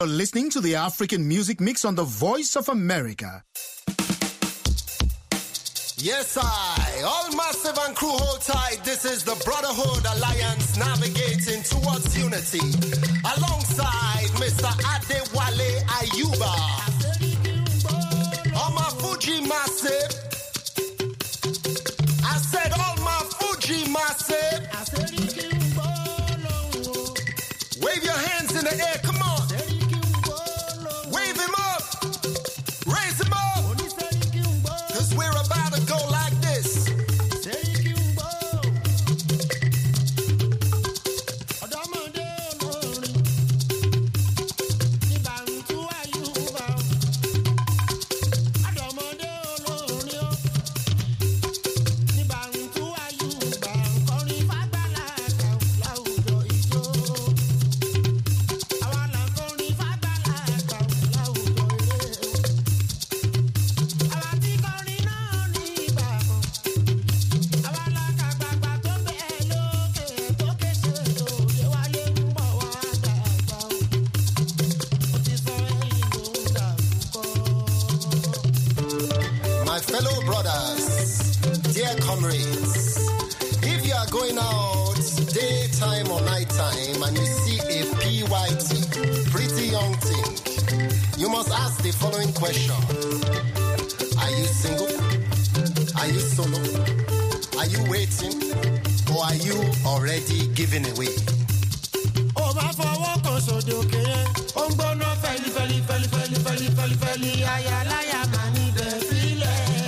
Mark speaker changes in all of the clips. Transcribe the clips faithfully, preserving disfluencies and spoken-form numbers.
Speaker 1: You're listening to the African Music Mix on the Voice of America.
Speaker 2: Yes, I. All massive and crew hold tight. This is the Brotherhood Alliance navigating towards unity. Alongside Mister Adewale Ayuba. All my Fuji massive. I said all my Fuji massive. Wave your hands in the air. Come on. Wave him up. Raise him up. Because we're about to go like this. Fellow brothers, dear comrades, if you are going out daytime or nighttime and you see a P Y T, pretty young thing, you must ask the following question. Are you single? Are you solo? Are you waiting? Or are you already giving away? Oh, my forward, so do okay. I'm gonna felly, felly, felly, felly, felly, felly, felly, I am, I am, I need the feeling.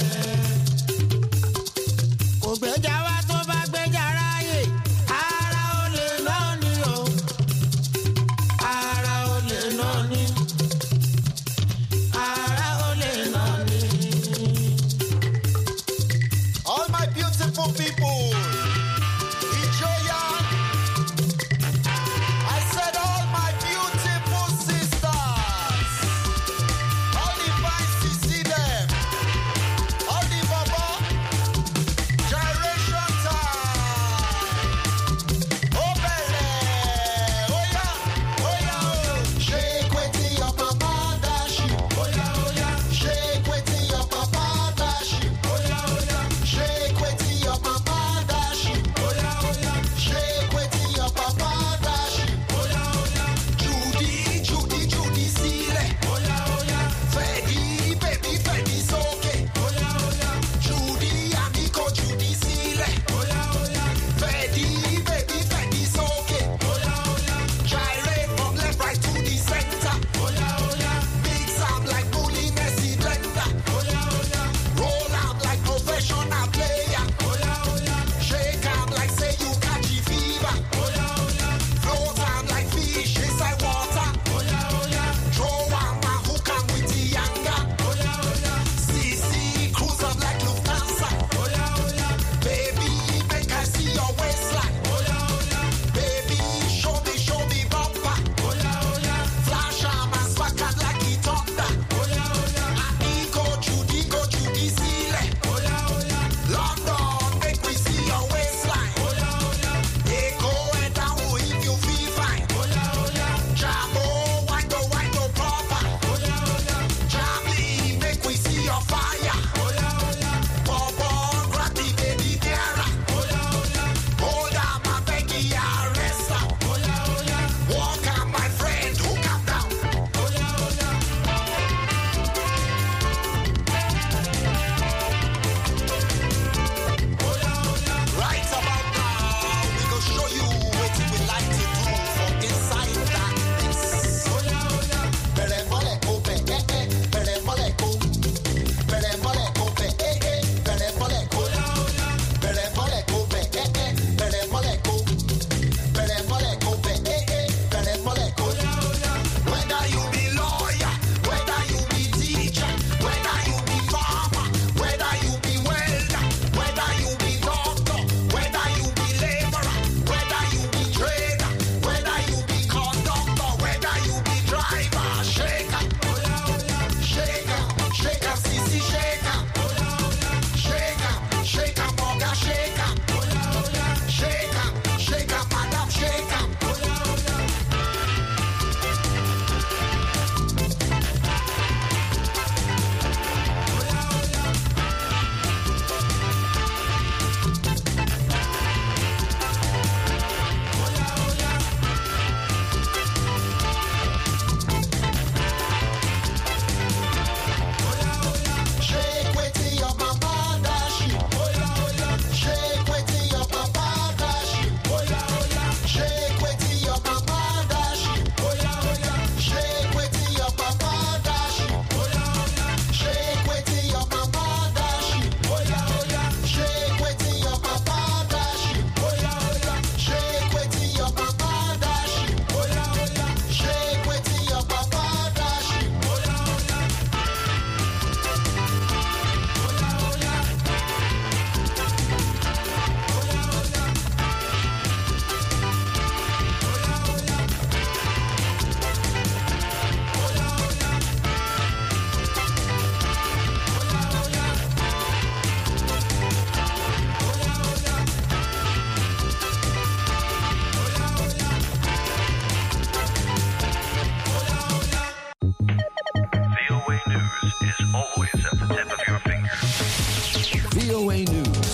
Speaker 2: All my beautiful people, enjoy ya. I said all my beautiful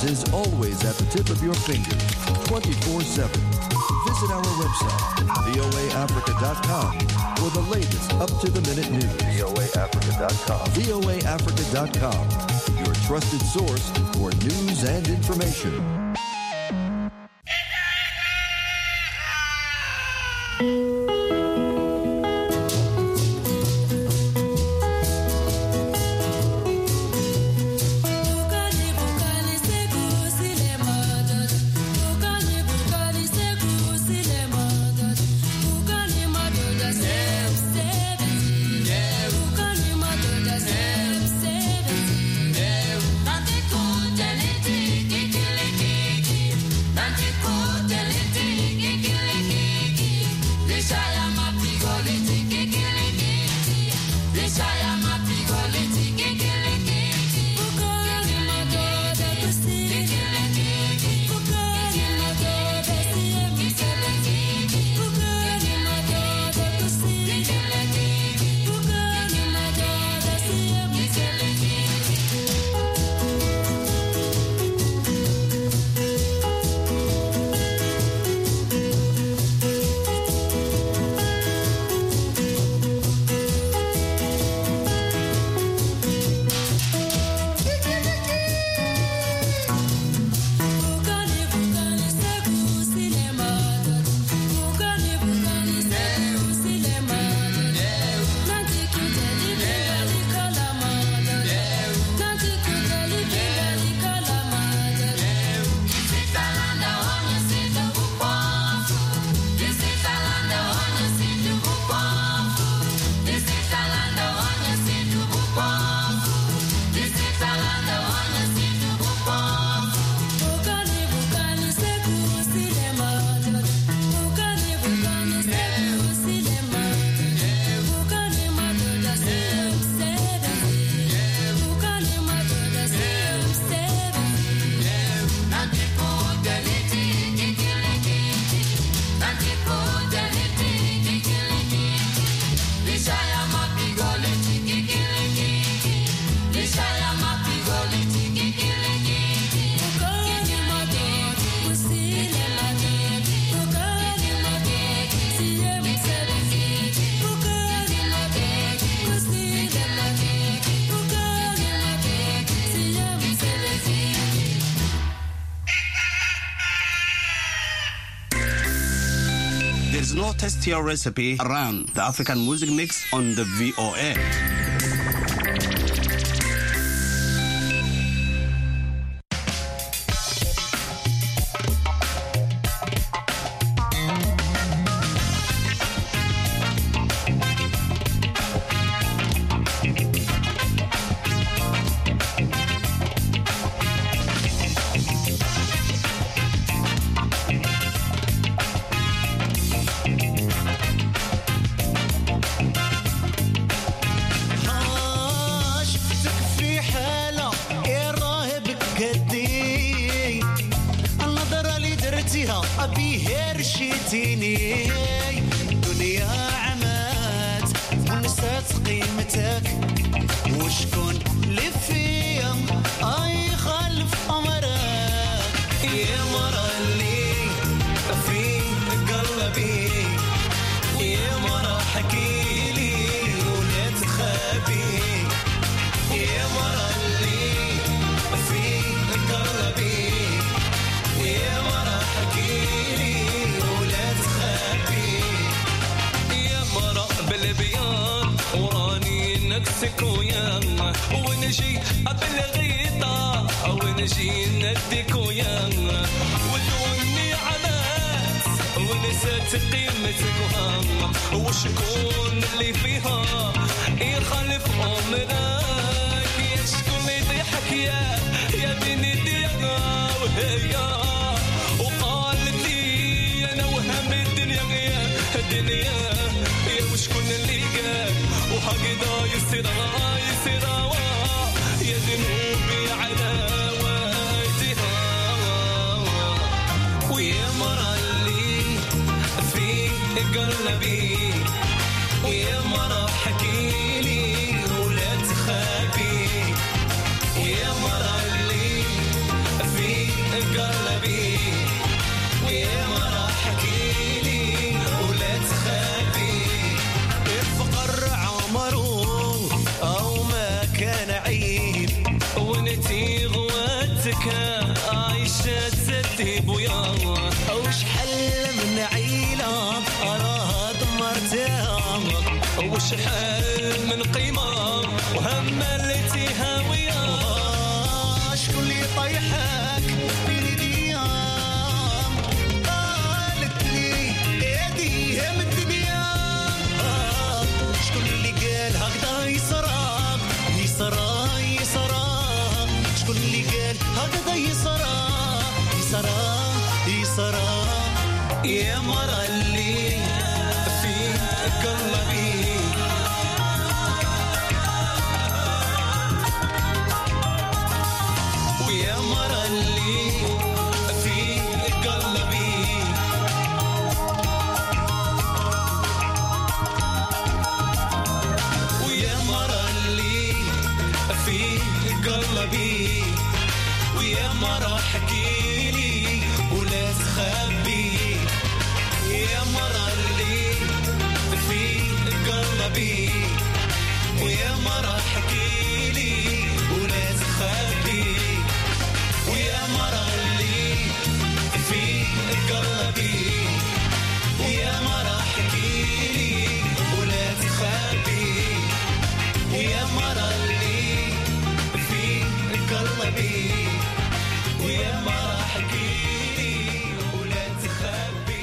Speaker 3: is always at the tip of your fingers, twenty-four seven. Visit our website, V O A Africa dot com, for the latest up-to-the-minute news. V O A Africa dot com. V O A Africa dot com, your trusted source for news and information.
Speaker 4: There's no tastier recipe around the African music mix on the V O A.
Speaker 5: ويا مرة اللي في عمره أو ما كان عيب ونتي غواتك عايشة تسدي بويا وش حل من عيلة أراها دمرتها وش حل من قيمة وهملتي هاوية شكون اللي طيحك بين ايديام قالت لي ايدي هم الدنيا شكون اللي قال هكذا يصرى يصرى يصرى شكون اللي قال هكذا يصرى يصرى يصرى يا مرا اللي في قلبي ويا مرا اللي في قلبي ويا مرا اللي في قلبي ويا مرا حكيلي ولا تخبي يا مرا اللي في قلبي ويا مرا حكيلي ولا تخبي ويا مرا اللي في قلبي ويا مرا حكيلي ولا تخبي ويا مرا اللي في قلبي ويا مرا حكيلي ولا تخبي.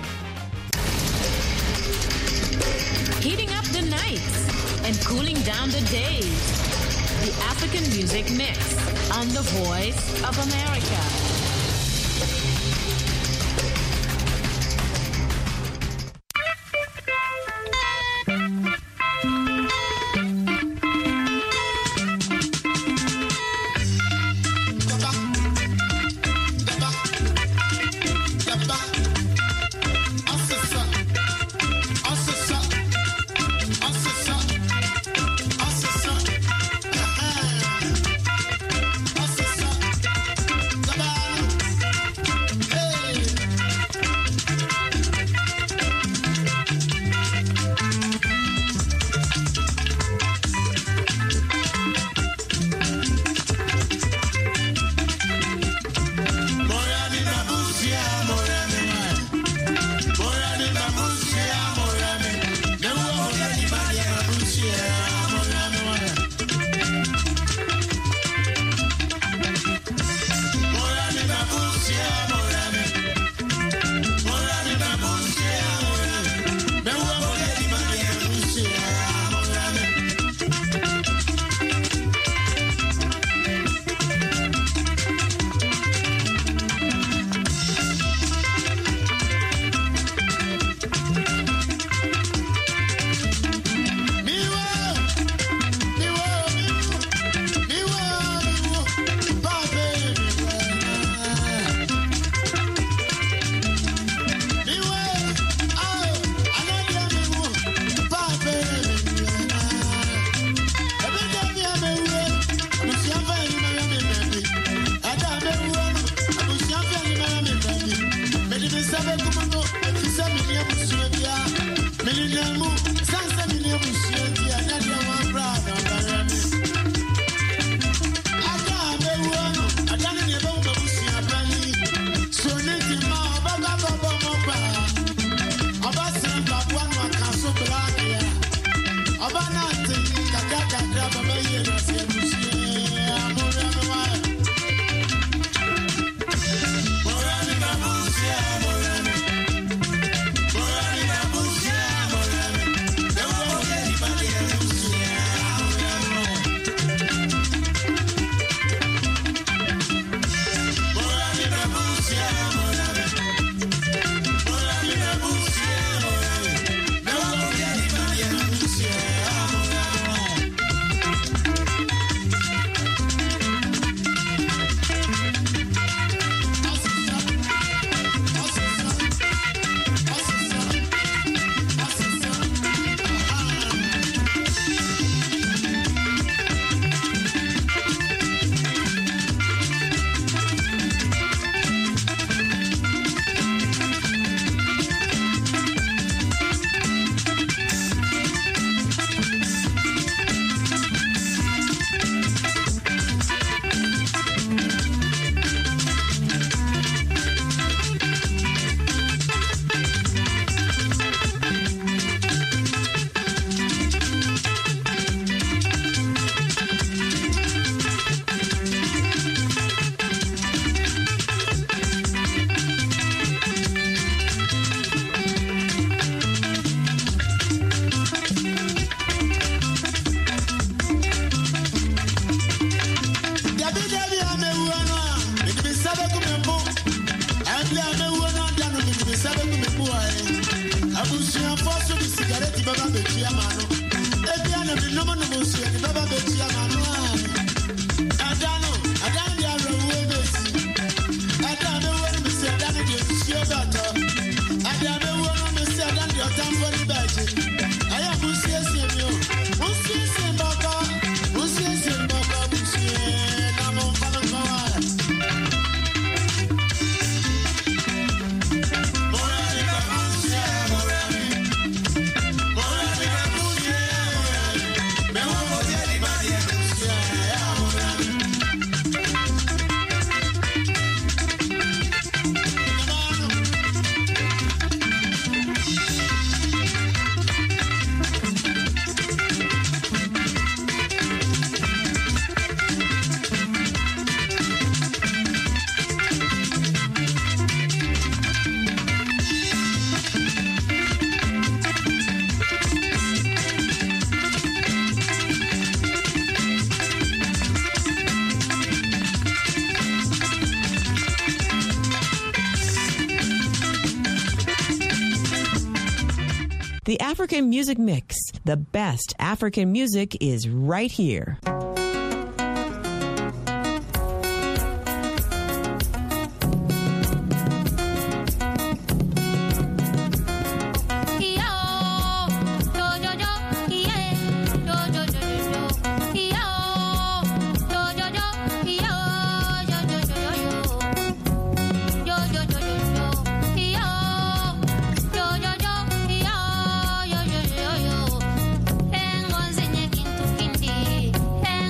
Speaker 6: Heating up the nights and cooling down the days. The African Music Mix on the Voice of America.
Speaker 7: The African Music Mix. The best African music is right here.
Speaker 8: Hey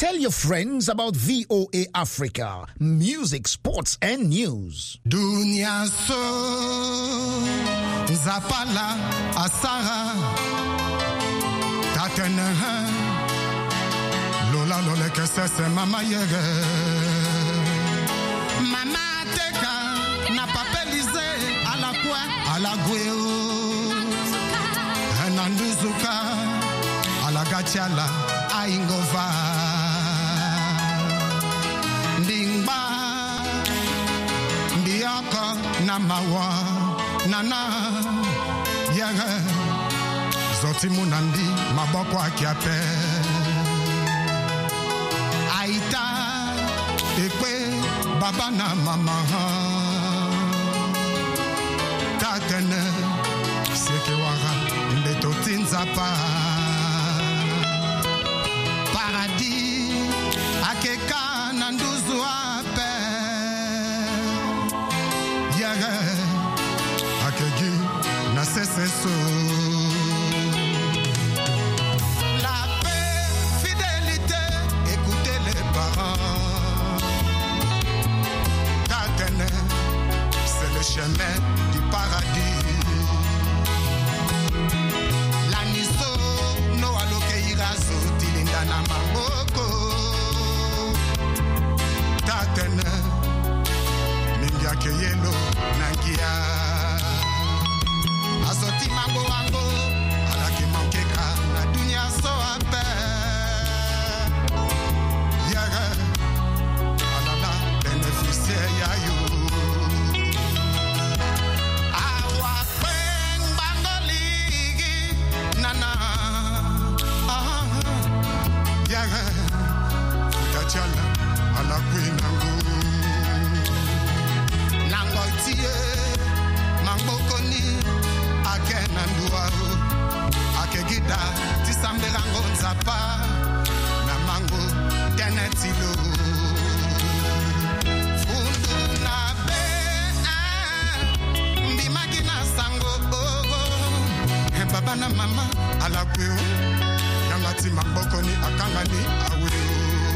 Speaker 1: Tell your friends about V O A Africa, music, sports, and news.
Speaker 2: Dunia so Zapala Asara Tatene Lola Lola Kesese Mama Yege Mama Teka Na papelize A la kwe A la gweo Enanduzuka A la gachala A ingova Ndingba Ndiaka Namawa Nana Yege Zoti Munandi Maboko Akiape Aita Ekwe Baba na Mama Tatene Sekewara Mbeto Tinzapa Paradis Akeka Nanduzu Ape Yege Akegi Naseseso La paix, fidélité, écoutez les parents Tatene C'est le chemin du paradis Laniso no aloke irazo tilinda na maboko Tatene Ningia keyelo nangia Azoti mango wango Alaki mankeka na dunia so ape Yaga Alala beneficiaire yayo Awa kwen bangoligi Nana ah, Yaga Futachala Ala kwen nango Nango tie Mango koni Ake nanduaru Ake gida Tisambe rango nzapa Na mango Tenetilo Fundu na be Mbimagi na sango oh, oh. Baba na mama Ala kweo Yangati mamboko ni akangani aweo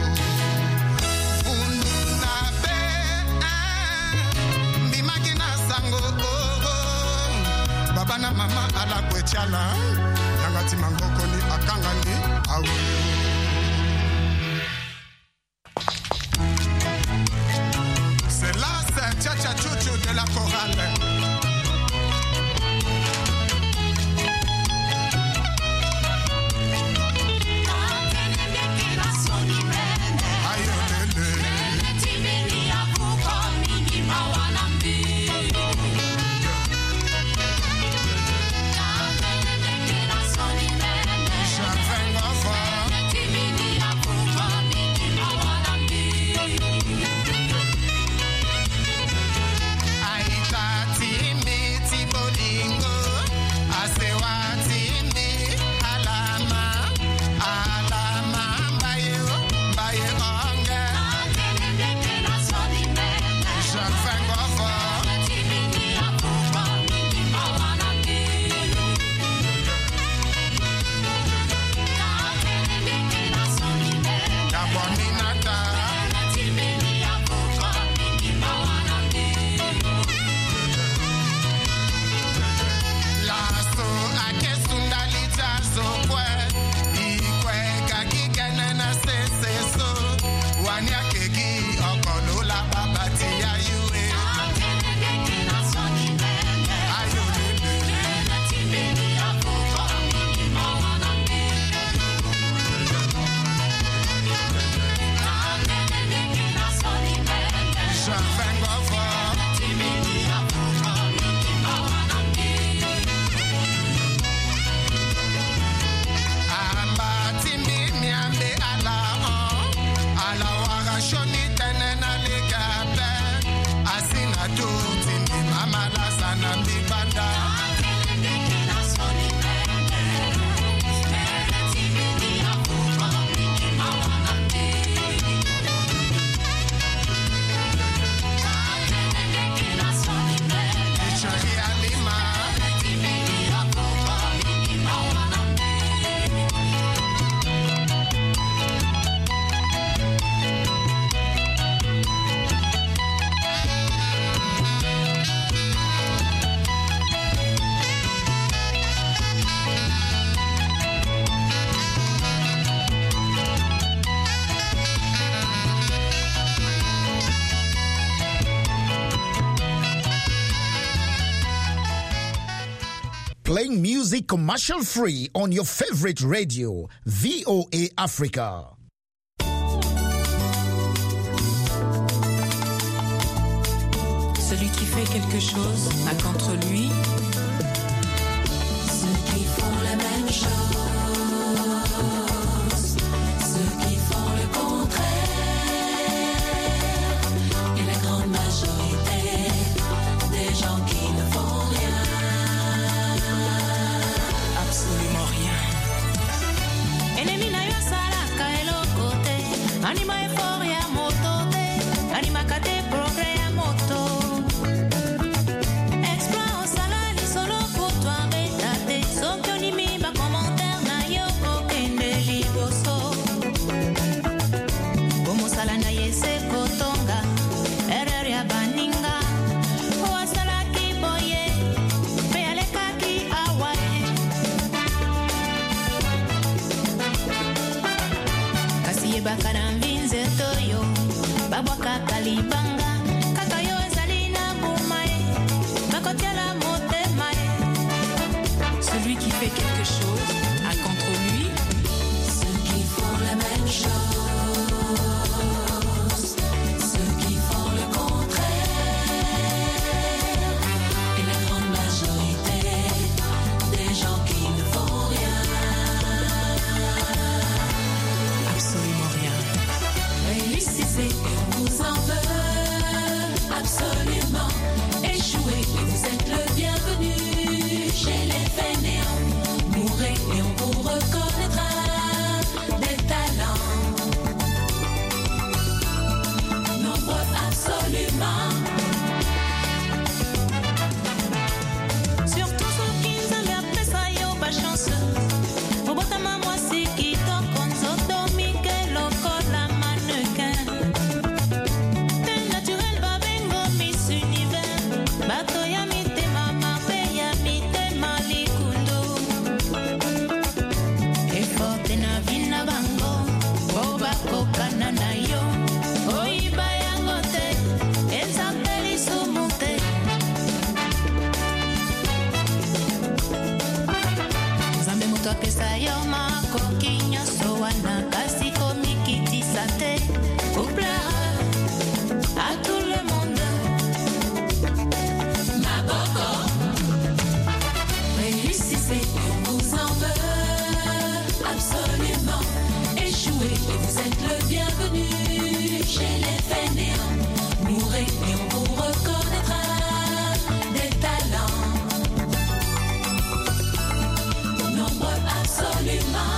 Speaker 2: Fundu na be Mbimagi na sango oh, oh. Baba na mama ala kwechala Yangati mamboko ni akangani aweo C'est là, c'est Tcha-Tcha Chouchou de la chorale. Aïe, lele. J'avais
Speaker 1: playing music commercial free on your favorite radio, V O A Africa.
Speaker 8: Celui qui fait quelque chose n'a qu'entre lui ceux qui font la même chose, ceux qui font le contraire, et la grande majorité des gens qui ne font rien, absolument rien. Ennemi na yo salaka elokote, anima effort ya motote, anima kate progrès ya moto. Bakaramvinze toyo babwaka kalibanga kaka yo ezali na bumae bakotiala motemae. Celui qui fait quelque chose a contre lui ceux qui font la même chose, ceux qui font le contraire, et la grande majorité des gens qui ne font rien, absolument rien. Réussissez et on vous en veut, absolument. Échouez et vous êtes le bienvenu chez les fainéants. Mourrez et on vous reconnaîtra des talents. Nombreux absolument. Surtout ceux qui nous ont fait ça, yo, pas chanceux. Au bottom, moi, c'est qui t'en compte, pesa yo makokinyo sowana kasi komikiti sate pour plaire à tout le monde. Maboko, réussissez, on vous en veut absolument. Échouez et vous êtes le bienvenu chez les fainéants. Mourrez et on vous reconnaîtra des talents. Nombreux absolument.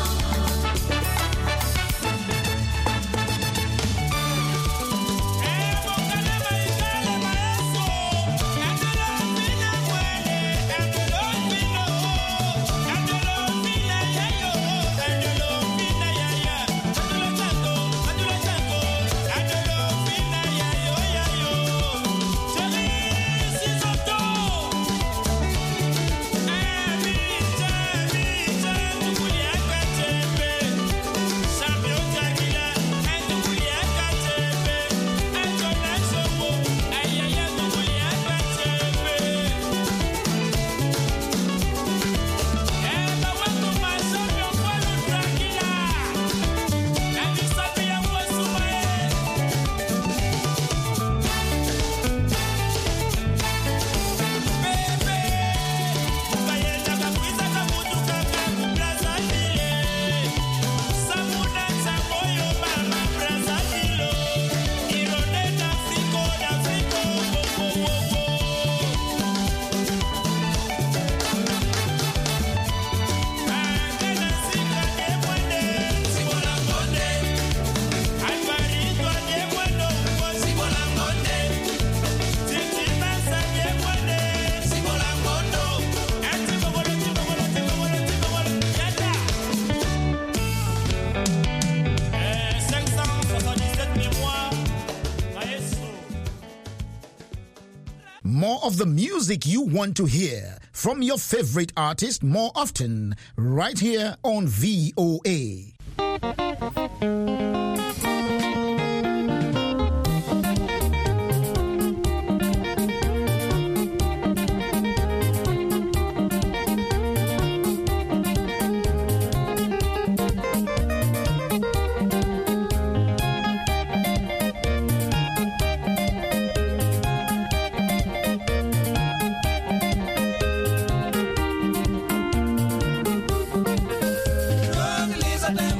Speaker 1: More of the music you want to hear from your favorite artist more often, right here on V O A.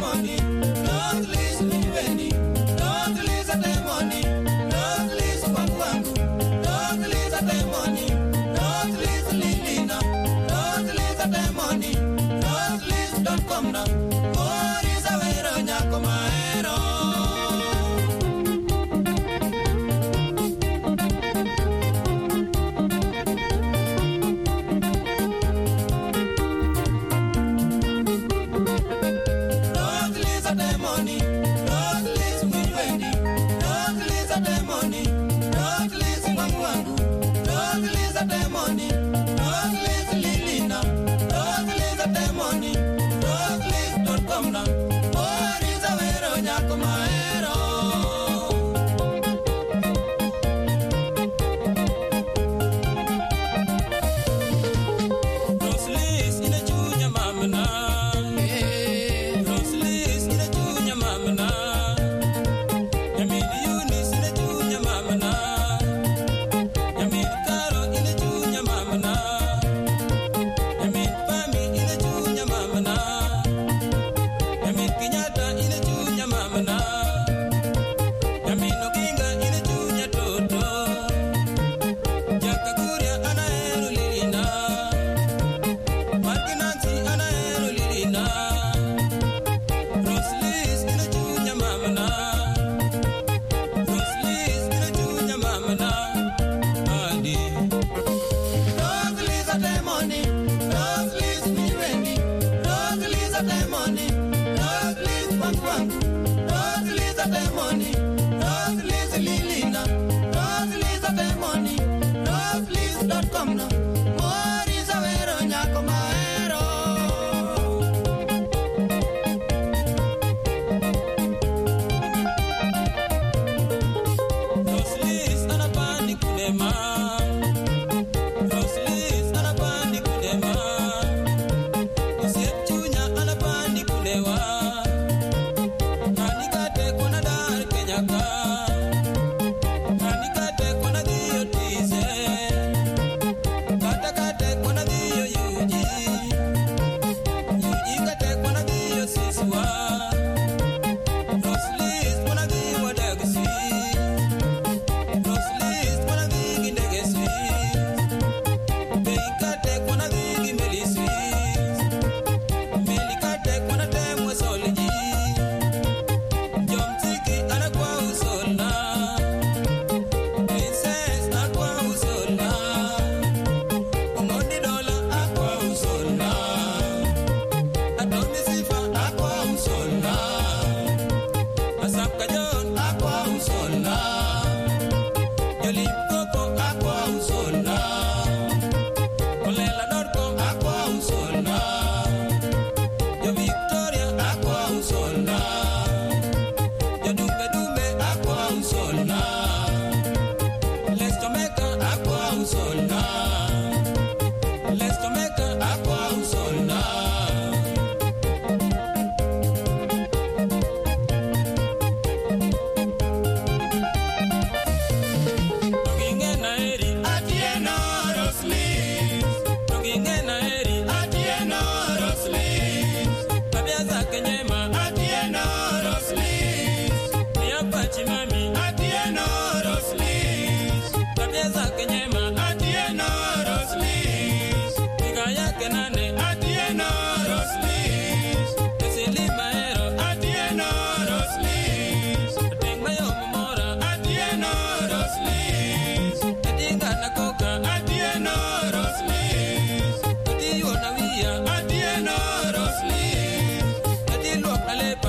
Speaker 5: Adieno, Roslis. Adielo, ale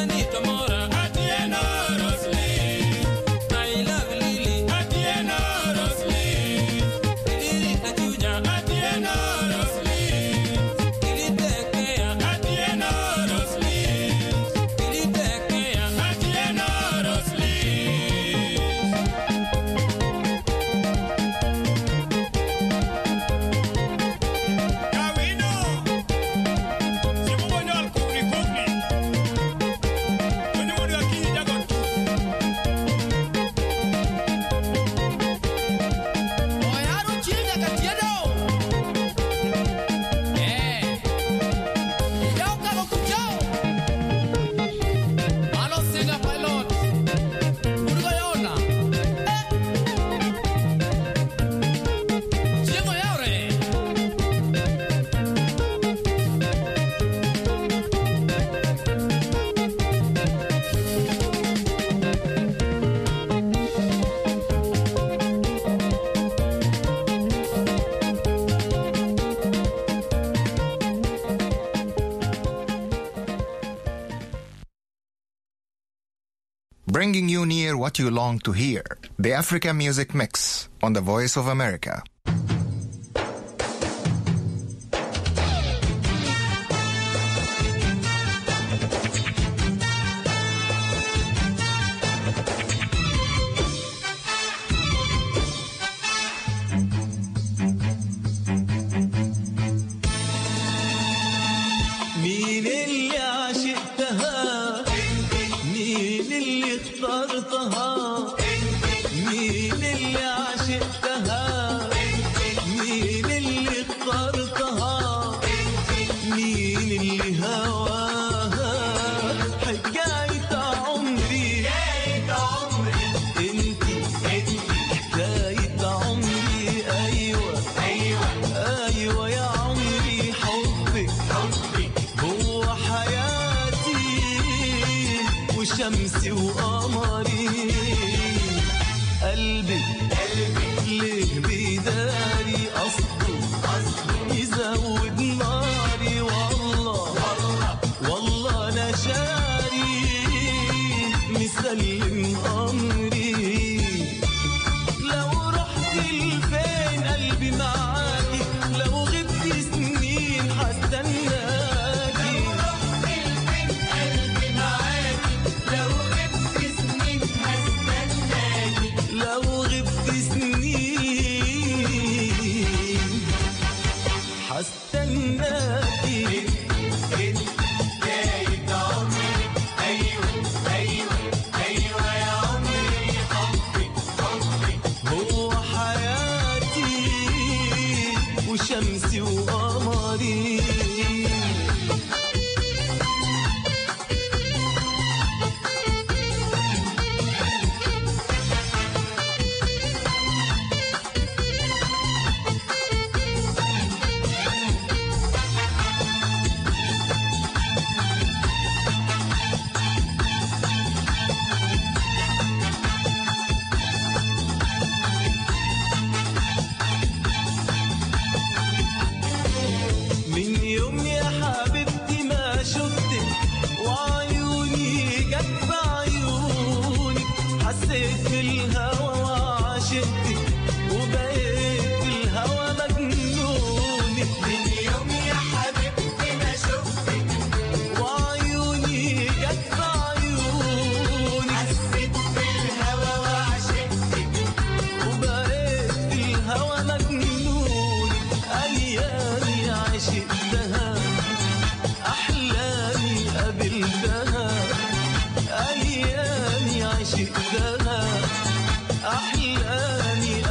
Speaker 9: Bringing you near what you long to hear. The Africa Music Mix on the Voice of America.
Speaker 5: شمسي وقمري قلبي قلبي ليه بيداري قصده يزود ناري والله والله انا شاري مسلم امري لو رحت لفين قلبي معاكي لو غبت سنين هستناكي هستناكي جاي عمري ايوه ايوه ايوه يا عمري حبي حبي هو حياتي وشمسي وقمري حسيت بالهوى وعاشقتك وبقيت بالهوى مجنونك من يوم يا حبيبتي ما شفتك وعيوني جت في عيونك حسيت بالهوى وعاشقتك وبقيت بالهوى مجنونك أيامي عشقتها أحلامي قابلتها أيامي عشقتها أحلامي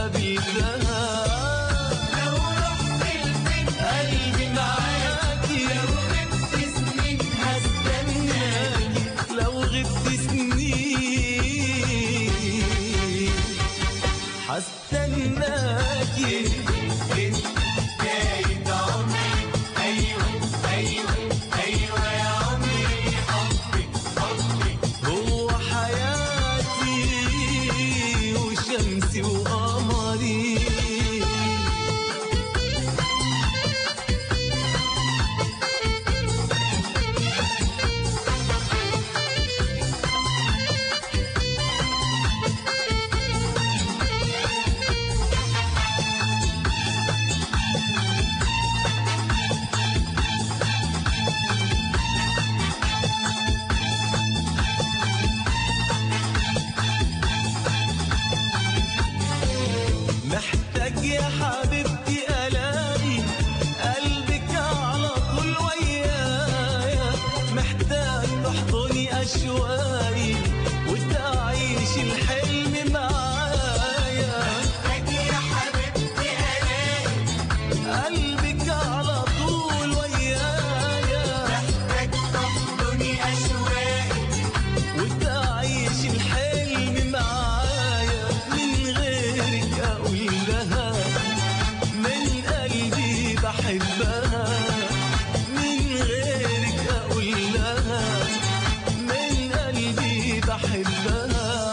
Speaker 5: أشواقي وتعيش الحلم معايا. محتاج يا حبيبتي ألاقي قلبك على طول ويايا. محتاج تحضني أشواقي وتعيش الحلم معايا. من غيرك أقول لها من قلبي بحبها. من غيرك أقول لها من قلبي بحبها.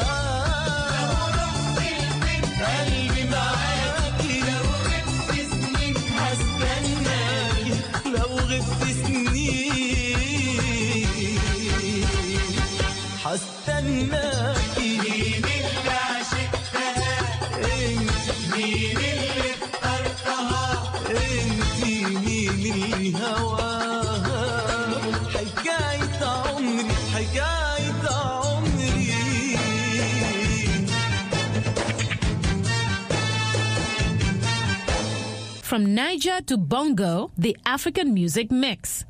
Speaker 5: قلبي معاكي لو غبت سنين هستناكي. لو غبت سنين هستناكي. مين اللي عشقتها انت؟ مين اللي اخترتها انت؟ مين اللي هواها؟ حكاية عمري حكاية عمري.
Speaker 6: From Niger to Bongo, the African Music Mix.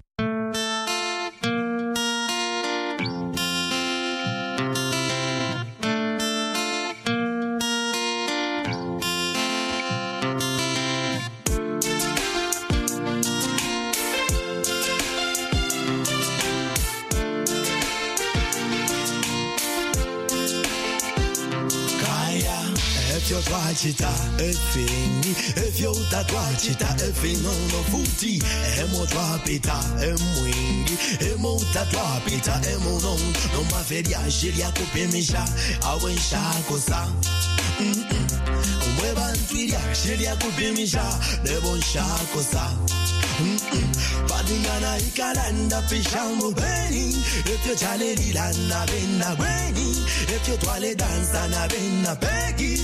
Speaker 10: If you're twachita, efini, if you're twachita, efino no futi, emo twapita, emwingi, emo twapita, emo no, no maferia, shiria kupimisha, awensha kosa. Mweba ntwiria, shiria kupimisha, nebonsha kosa. Padingana ikalanda pishambo beni. If you chale lilana bena beni. If you twale dansa na bena pegi.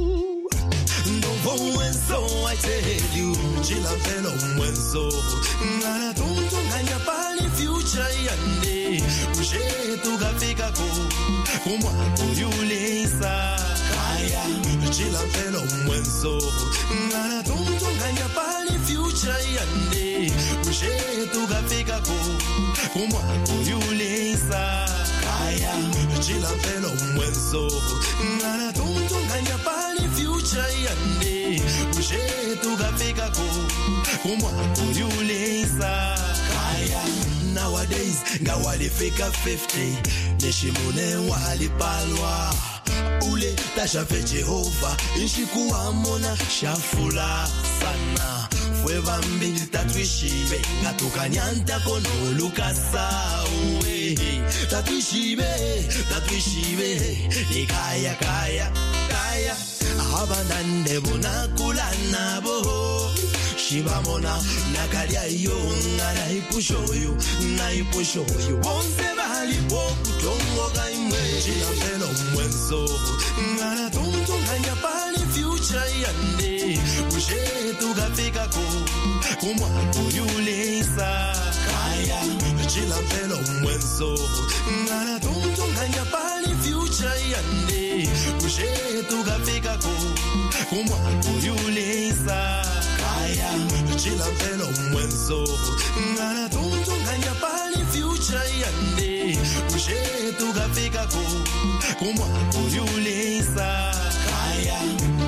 Speaker 10: Don't go when so I tell you. Chila fellow when so. Ngana tuntu nganya pali future yande. Ushe tugafika ko. Kumwa kuyulisa. Kaya. Chila fellow when so. Ngana tuntu nganya pali future yande. Ushe tugafika ko. Kumwa kuyulisa. Kaya. Chila fellow when so. Ngana tuntu nganya pali future yande. Ushe tugafika ko. Kumwa kuyulisa. Kaya. Nowadays, ngawalifika fifty. Nishimune walipalwa. Ule tashafe Jehova. Inshikuwa mona shafula sana. Fue bambi tatuishibe. Ngatukanyanta kono lukasa uwe. Tatuishibe, tatuishibe. Nikaya kaya, kaya. Abanande bona kulana boho. Shibamona nakalia yo ngana ipushoyo na ipushoyo bonse bali boku tongo gaimwe chila pelo mwenso ngana tonto nganya pali future yande ushe tugafika ko kumwa kuyulisa kaya chila pelo mwenso ngana tonto nganya pali future yande ushe tugafika ko kumwa kuyulisa kaya chila pelo mwenso ngana tuntu nganya pali future yande ushe tugafika ko kumwa kuyulisa kaya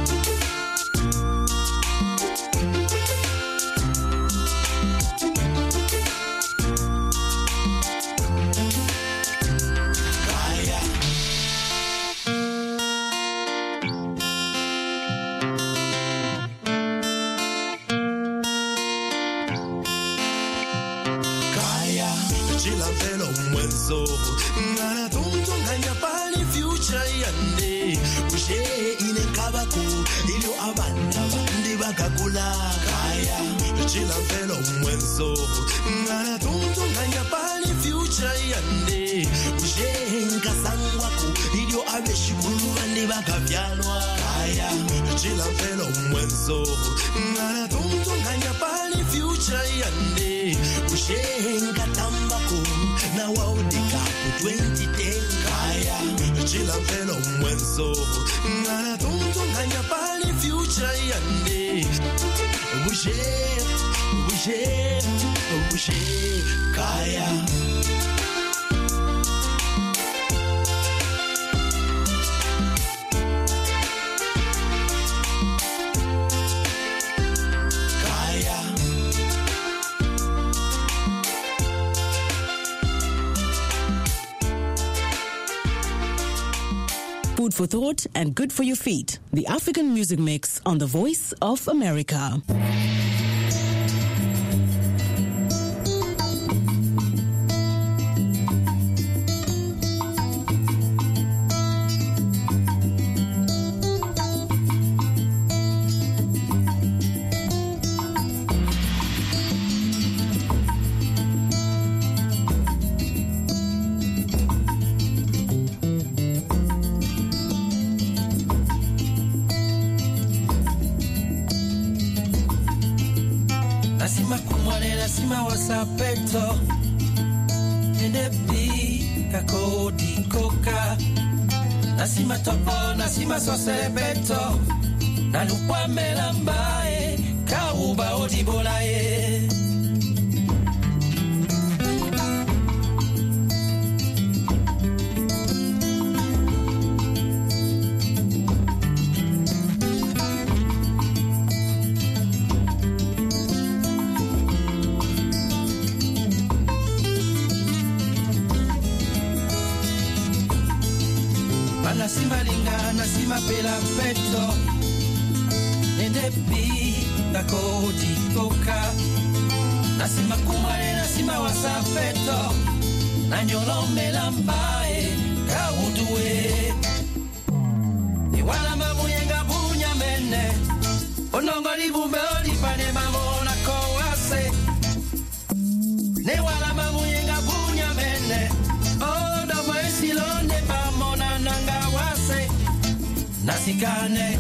Speaker 10: ngana tuntu nganya pali future yande ushe ine kabako ilio abanda bandi bakakula kaya chila felo mwenso ngana tuntu nganya pali future yande ushe nkasangwa ko ilio abeshikulu bandi bakavyalwa kaya chila felo mwenso ngana tuntu nganya pali future yande ushe nkatamba ko na waudika twenty ten kaya chila felo mwenso ngana tuntu nganya pali future yande bushe bushe bushe kaya
Speaker 11: Food for thought and good for your feet. The African Music Mix on the Voice of America.
Speaker 12: Nasima wasapeto Nenebi kakodi koka Nasima topo, nasima sosebeto Nalukwa melambae Kauba odibolae Nasima linga, nasima pela peto Nenebi kakodi koka Nasima kumare, nasima wasapeto Nanyolo melambae kaudue Iwala mamuyenga bunya mene Onongo libumbe olipane mamona kowase Newala mamuyenga bunya mene Odo mwesilone pamona nanga wase Nasikane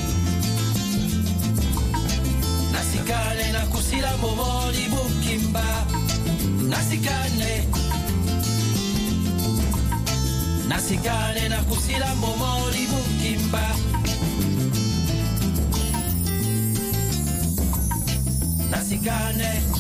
Speaker 12: Nasikane na kusila momoli bukimba Nasikane Nasikane na kusila momoli bukimba Nasikane